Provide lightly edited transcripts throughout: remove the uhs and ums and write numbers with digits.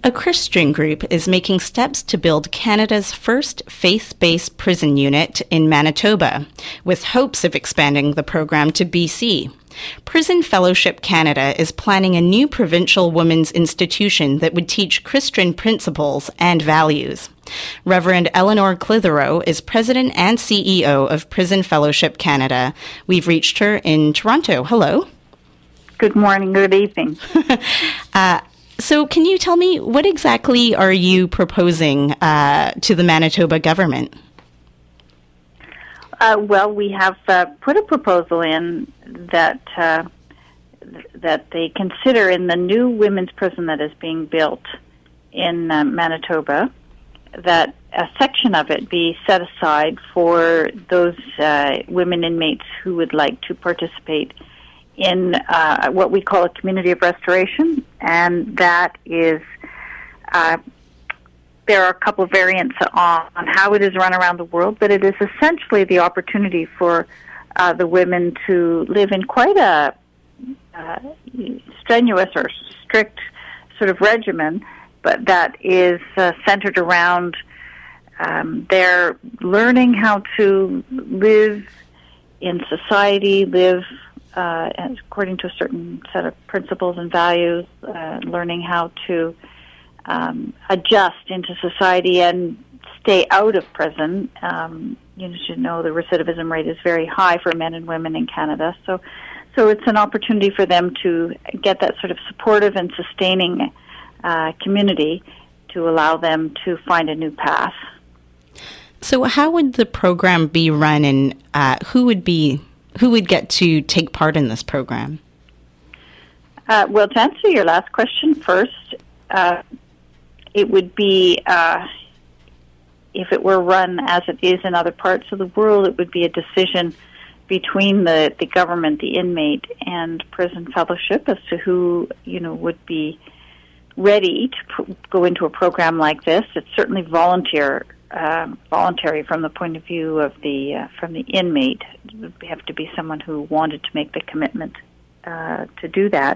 A Christian group is making steps to build Canada's first faith-based prison unit in Manitoba, with hopes of expanding the program to BC. Prison Fellowship Canada is planning a new provincial women's institution that would teach Christian principles and values. Reverend Eleanor Clitheroe is president and CEO of Prison Fellowship Canada. We've reached her in Toronto. Hello. Good morning, good evening. So can you tell me, what exactly are you proposing to the Manitoba government? Well, we have put a proposal in that they consider in the new women's prison that is being built in Manitoba, that a section of it be set aside for those women inmates who would like to participate in what we call a community of restoration, and that is, there are a couple of variants on how it is run around the world, but it is essentially the opportunity for the women to live in quite a strenuous or strict sort of regimen, but that is centered around their learning how to live in society, live according to a certain set of principles and values, learning how to adjust into society and stay out of prison. You should know the recidivism rate is very high for men and women in Canada. So it's an opportunity for them to get that sort of supportive and sustaining community to allow them to find a new path. So how would the program be run, and who would get to take part in this program? Well, to answer your last question first, it would be, if it were run as it is in other parts of the world, it would be a decision between the government, the inmate, and Prison Fellowship as to who, would be ready to go into a program like this. It's certainly voluntary from the point of view of from the inmate. It would have to be someone who wanted to make the commitment to do that.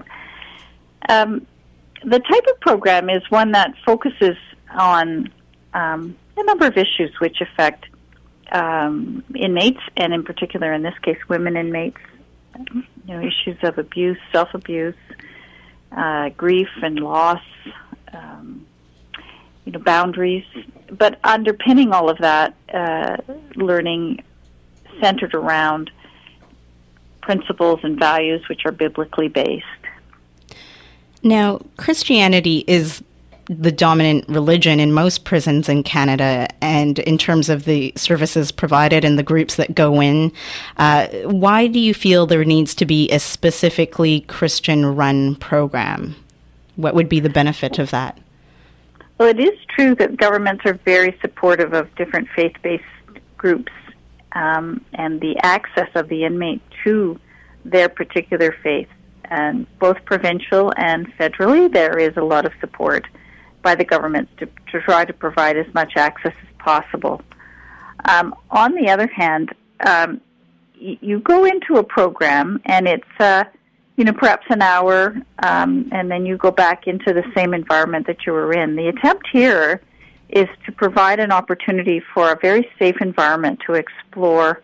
The type of program is one that focuses on a number of issues which affect inmates, and in particular, in this case, women inmates. Issues of abuse, self-abuse, grief and loss, boundaries. But underpinning all of that, learning centered around principles and values which are biblically based. Now, Christianity is the dominant religion in most prisons in Canada, and in terms of the services provided and the groups that go in, why do you feel there needs to be a specifically Christian-run program? What would be the benefit of that? Well, it is true that governments are very supportive of different faith-based groups and the access of the inmate to their particular faith. And both provincial and federally, there is a lot of support by the governments to try to provide as much access as possible. On the other hand, you go into a program and it's perhaps an hour, and then you go back into the same environment that you were in. The attempt here is to provide an opportunity for a very safe environment to explore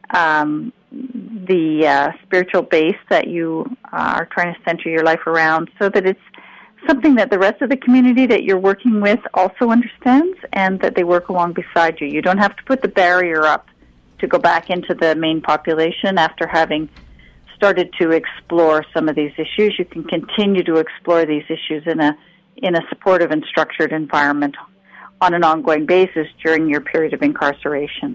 the spiritual base that you are trying to center your life around, so that it's something that the rest of the community that you're working with also understands, and that they work along beside you. You don't have to put the barrier up to go back into the main population after having started to explore some of these issues. You can continue to explore these issues in a supportive and structured environment on an ongoing basis during your period of incarceration.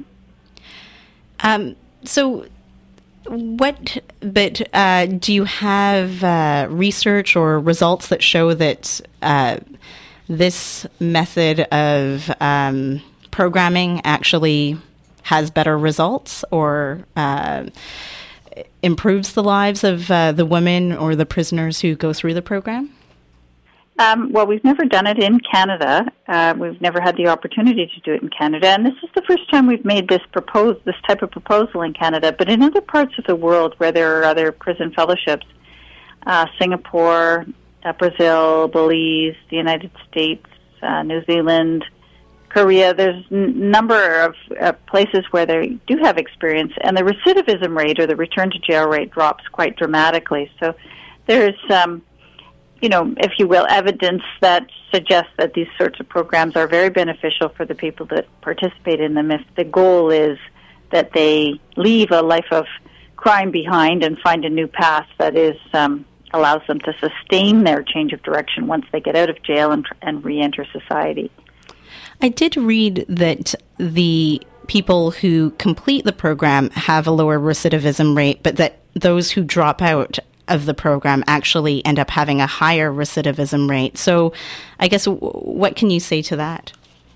Do you have research or results that show that this method of programming actually has better results, or improves the lives of the women or the prisoners who go through the program? Well, we've never done it in Canada. We've never had the opportunity to do it in Canada, and this is the first time we've made this type of proposal in Canada. But in other parts of the world where there are other prison fellowships, Singapore, Brazil, Belize, the United States, New Zealand, Korea. There's a number of places where they do have experience, and the recidivism rate or the return to jail rate drops quite dramatically. So there's, if you will, evidence that suggests that these sorts of programs are very beneficial for the people that participate in them if the goal is that they leave a life of crime behind and find a new path that is allows them to sustain their change of direction once they get out of jail and re-enter society. I did read that the people who complete the program have a lower recidivism rate, but that those who drop out of the program actually end up having a higher recidivism rate. So I guess what can you say to that?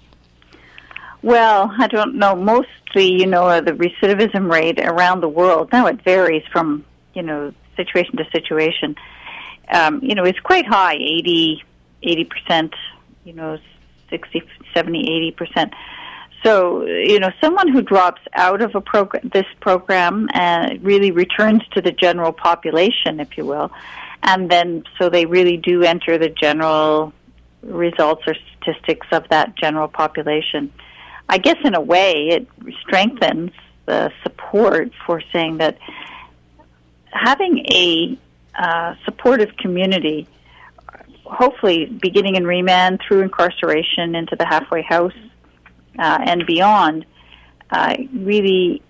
Well, I don't know. Mostly, the recidivism rate around the world, now it varies from, situation to situation, it's quite high, 80%, 60, 70, 80%. So, someone who drops out of this program really returns to the general population, if you will, and then so they really do enter the general results or statistics of that general population. I guess in a way it strengthens the support for saying that having a supportive community, hopefully beginning in remand through incarceration into the halfway house and beyond, really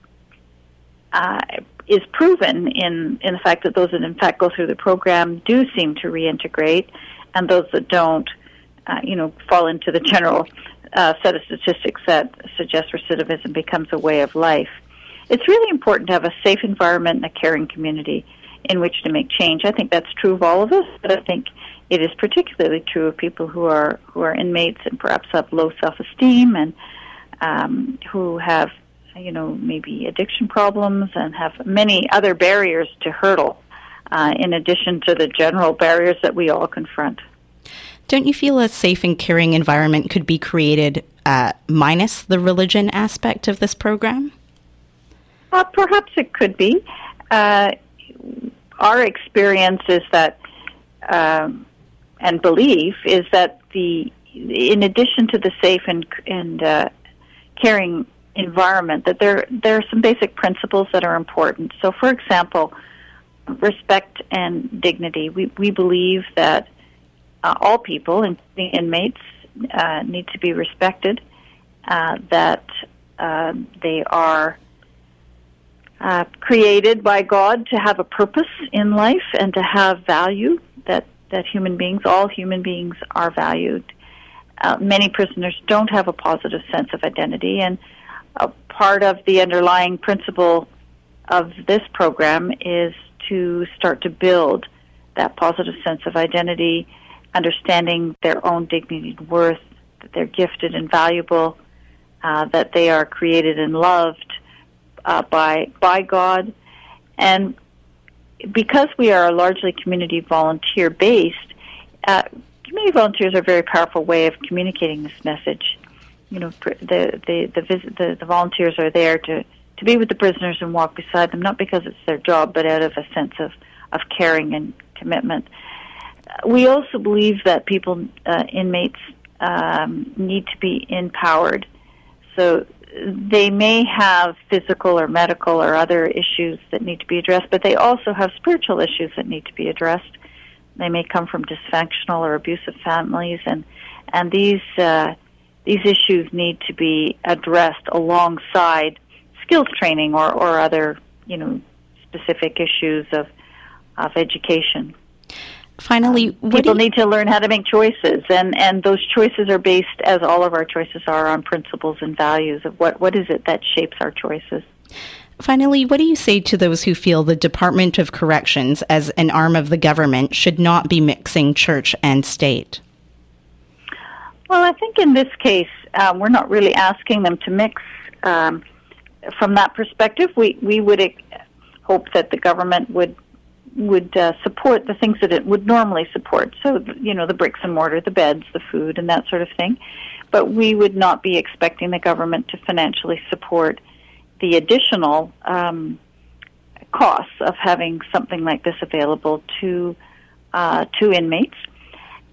is proven in the fact that those that in fact go through the program do seem to reintegrate, and those that don't, fall into the general set of statistics that suggest recidivism becomes a way of life. It's really important to have a safe environment and a caring community in which to make change. I think that's true of all of us, but I think it is particularly true of people who are inmates and perhaps have low self-esteem and who have, maybe addiction problems and have many other barriers to hurdle in addition to the general barriers that we all confront. Don't you feel a safe and caring environment could be created minus the religion aspect of this program? Perhaps it could be. Our experience is that, and belief, is that in addition to the safe and caring environment, that there are some basic principles that are important. So, for example, respect and dignity. We believe that all people, including inmates, need to be respected, that they are created by God to have a purpose in life and to have value, that all human beings are valued. Many prisoners don't have a positive sense of identity, and a part of the underlying principle of this program is to start to build that positive sense of identity, understanding their own dignity and worth, that they're gifted and valuable, that they are created and loved by God. And because we are largely community volunteer-based, community volunteers are a very powerful way of communicating this message. The volunteers are there to be with the prisoners and walk beside them, not because it's their job, but out of a sense of caring and commitment. We also believe that inmates need to be empowered. So they may have physical or medical or other issues that need to be addressed, but they also have spiritual issues that need to be addressed. They may come from dysfunctional or abusive families, and these issues need to be addressed alongside skills training or other specific issues of education. Finally, people need to learn how to make choices, and those choices are based, as all of our choices are, on principles and values of what is it that shapes our choices. Finally, what do you say to those who feel the Department of Corrections, as an arm of the government, should not be mixing church and state? Well, I think in this case, we're not really asking them to mix. From that perspective, we would hope that the government would support the things that it would normally support. So, the bricks and mortar, the beds, the food, and that sort of thing. But we would not be expecting the government to financially support the additional costs of having something like this available to inmates.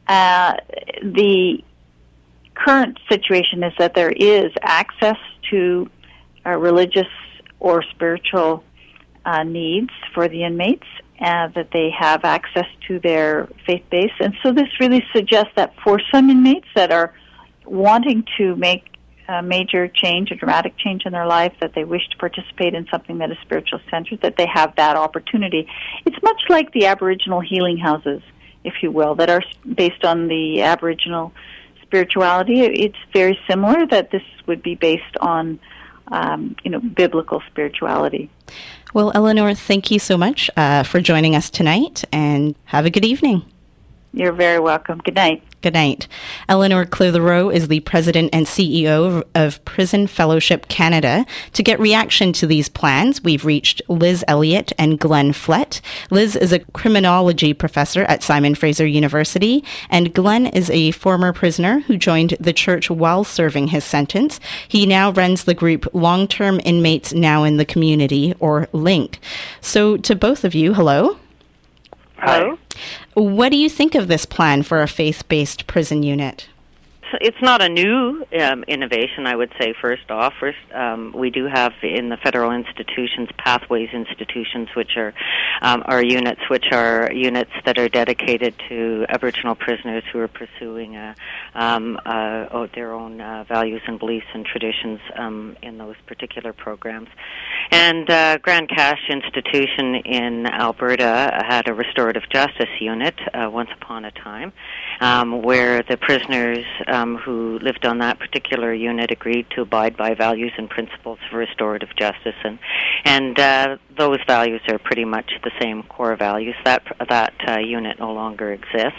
The current situation is that there is access to religious or spiritual needs for the inmates, that they have access to their faith base. And so this really suggests that for some inmates that are wanting to make a major change, a dramatic change in their life, that they wish to participate in something that is spiritual centered, that they have that opportunity. It's much like the Aboriginal healing houses, if you will, that are based on the Aboriginal spirituality. It's very similar, that this would be based on biblical spirituality. Well, Eleanor, thank you so much for joining us tonight, and have a good evening. You're very welcome. Good night. Good night. Eleanor Clitheroe is the president and CEO of Prison Fellowship Canada. To get reaction to these plans, we've reached Liz Elliott and Glenn Flett. Liz is a criminology professor at Simon Fraser University, and Glenn is a former prisoner who joined the church while serving his sentence. He now runs the group Long-Term Inmates Now in the Community, or LINC. So to both of you, hello. Hello. What do you think of this plan for a faith-based prison unit? It's not a new innovation, I would say, first off. We do have in the federal institutions, Pathways institutions, which are units that are dedicated to Aboriginal prisoners who are pursuing their own values and beliefs and traditions in those particular programs. And Grande Cache Institution in Alberta had a restorative justice unit once upon a time, where the prisoners who lived on that particular unit agreed to abide by values and principles of restorative justice, and those values are pretty much the same core values. That unit no longer exists.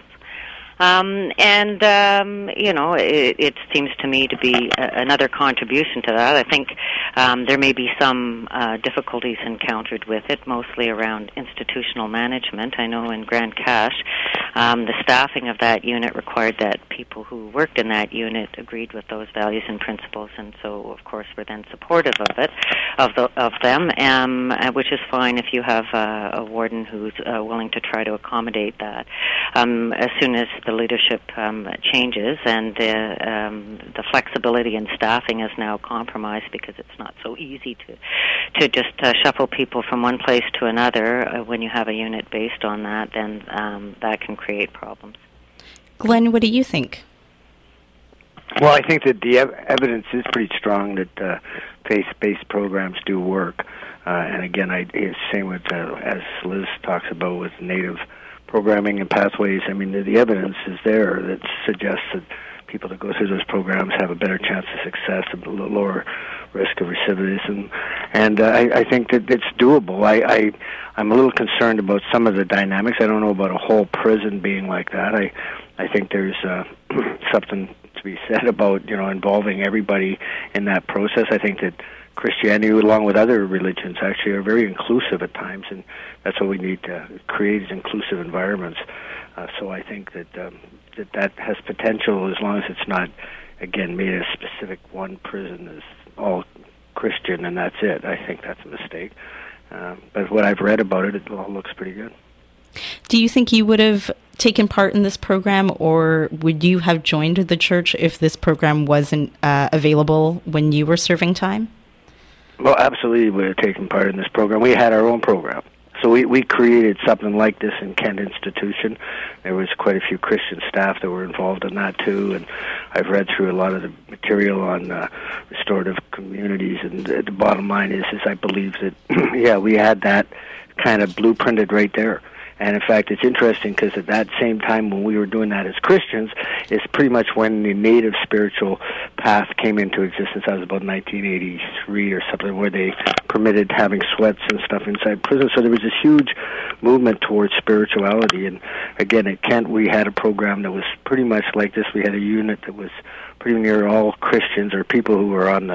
It seems to me to be another contribution to that. I think there may be some difficulties encountered with it, mostly around institutional management. I know in Grande Cache, the staffing of that unit required that people who worked in that unit agreed with those values and principles, and so, of course, we're then supportive of it, of them, which is fine if you have a warden who's willing to try to accommodate that. As soon as the leadership changes and the flexibility in staffing is now compromised because it's not so easy to just shuffle people from one place to another. When you have a unit based on that, then that can create problems. Glenn, what do you think? Well, I think that the evidence is pretty strong that faith-based programs do work. And again, it's the same with, as Liz talks about, with Native programming and pathways. I mean, the evidence is there that suggests that people that go through those programs have a better chance of success, a lower risk of recidivism, and I think that it's doable. I'm a little concerned about some of the dynamics. I don't know about a whole prison being like that. I think there's something to be said about involving everybody in that process. I think that Christianity, along with other religions, actually are very inclusive at times, and that's what we need to create is inclusive environments. So I think that has potential as long as it's not, again, made a specific one prison is all Christian and that's it. I think that's a mistake. But what I've read about it, it all looks pretty good. Do you think you would have taken part in this program, or would you have joined the church if this program wasn't available when you were serving time? Well, absolutely, we would have taken part in this program. We had our own program. So we created something like this in Kent Institution. There was quite a few Christian staff that were involved in that too, and I've read through a lot of the material on restorative communities, and the bottom line is I believe that, we had that kind of blueprinted right there. And in fact, it's interesting because at that same time when we were doing that as Christians, is pretty much when the Native spiritual path came into existence. That was about 1983 or something, where they permitted having sweats and stuff inside prison. So there was this huge movement towards spirituality. And again, at Kent, we had a program that was pretty much like this. We had a unit that was pretty near all Christians or people who were on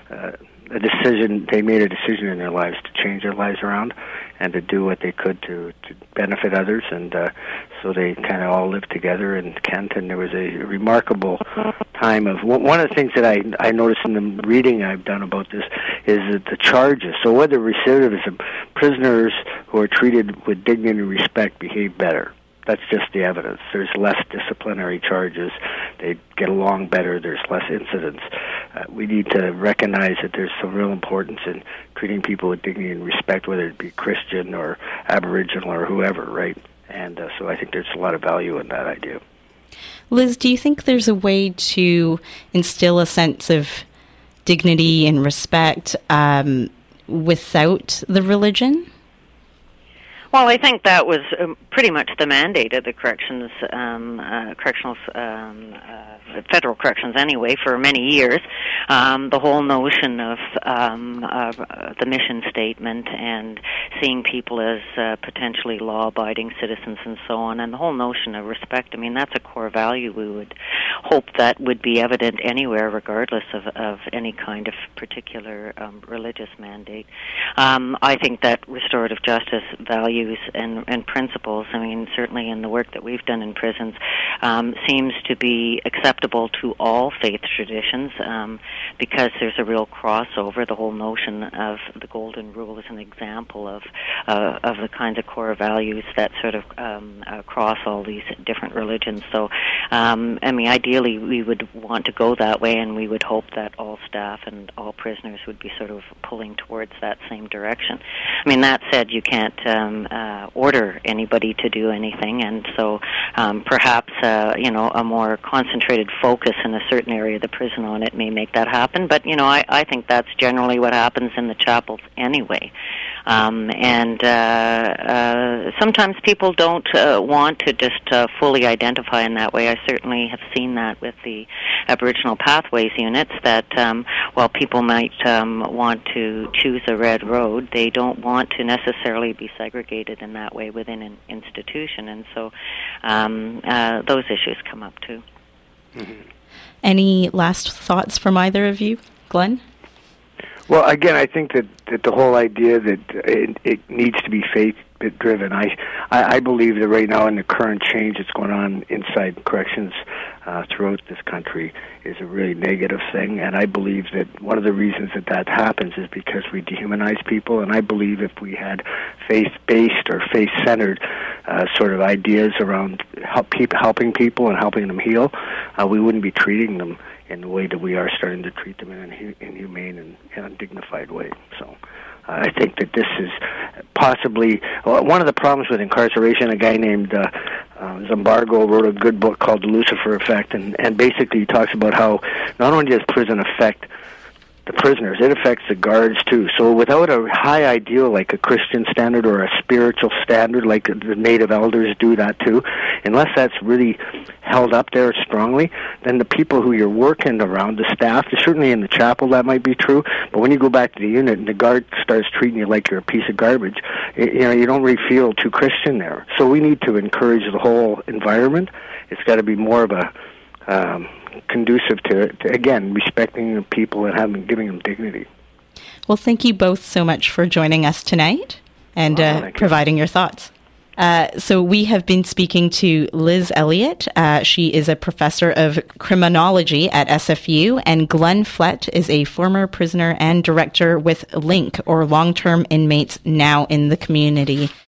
a decision. They made a decision in their lives to change their lives around and to do what they could to benefit others, and so they kind of all lived together in Kent, and there was a remarkable time of... One of the things that I noticed in the reading I've done about this is that the charges, so whether recidivism, prisoners who are treated with dignity and respect behave better. That's just the evidence. There's less disciplinary charges. They get along better. There's less incidents. We need to recognize that there's some real importance in treating people with dignity and respect, whether it be Christian or Aboriginal or whoever, right? And so I think there's a lot of value in that idea. Liz, do you think there's a way to instill a sense of dignity and respect without the religion? Well, I think that was pretty much the mandate of the federal corrections anyway, for many years. The whole notion of the mission statement and seeing people as potentially law-abiding citizens and so on, and the whole notion of respect, I mean, that's a core value we would hope that would be evident anywhere, regardless of any kind of particular religious mandate. I think that restorative justice values and principles, I mean, certainly in the work that we've done in prisons, seems to be acceptable to all faith traditions because there's a real crossover. The whole notion of the Golden Rule is an example of the kinds of core values that sort of cross all these different religions. So, I mean, ideally we would want to go that way, and we would hope that all staff and all prisoners would be sort of pulling towards that same direction. I mean, that said, you can't order anybody to do anything, and so perhaps a more concentrated focus in a certain area of the prison on it may make that happen. But I think that's generally what happens in the chapels anyway. And sometimes people don't want to just fully identify in that way. I certainly have seen that with the Aboriginal Pathways units, that while people might want to choose a red road, they don't want to necessarily be segregated in that way within an institution. And so those issues come up too. Mm-hmm. Any last thoughts from either of you? Glenn? Well, again, I think that the whole idea that it needs to be faith-driven, I believe that right now in the current change that's going on inside corrections throughout this country is a really negative thing, and I believe that one of the reasons that happens is because we dehumanize people, and I believe if we had faith-based or faith-centered sort of ideas around helping people and helping them heal, we wouldn't be treating them in the way that we are starting to treat them in an inhumane and undignified way. So I think that this is possibly one of the problems with incarceration. A guy named Zimbardo wrote a good book called The Lucifer Effect, and basically he talks about how not only does prison affect the prisoners, it affects the guards too. So without a high ideal like a Christian standard or a spiritual standard like the Native elders do that too, unless that's really held up there strongly, then the people who you're working around, the staff, certainly in the chapel that might be true, but when you go back to the unit and the guard starts treating you like you're a piece of garbage, you don't really feel too Christian there. So we need to encourage the whole environment. It's got to be more of a conducive to again, respecting the people and giving them dignity. Well, thank you both so much for joining us tonight and providing your thoughts. So we have been speaking to Liz Elliott. She is a professor of criminology at SFU, and Glenn Flett is a former prisoner and director with LINC, or Long-Term Inmates Now in the Community.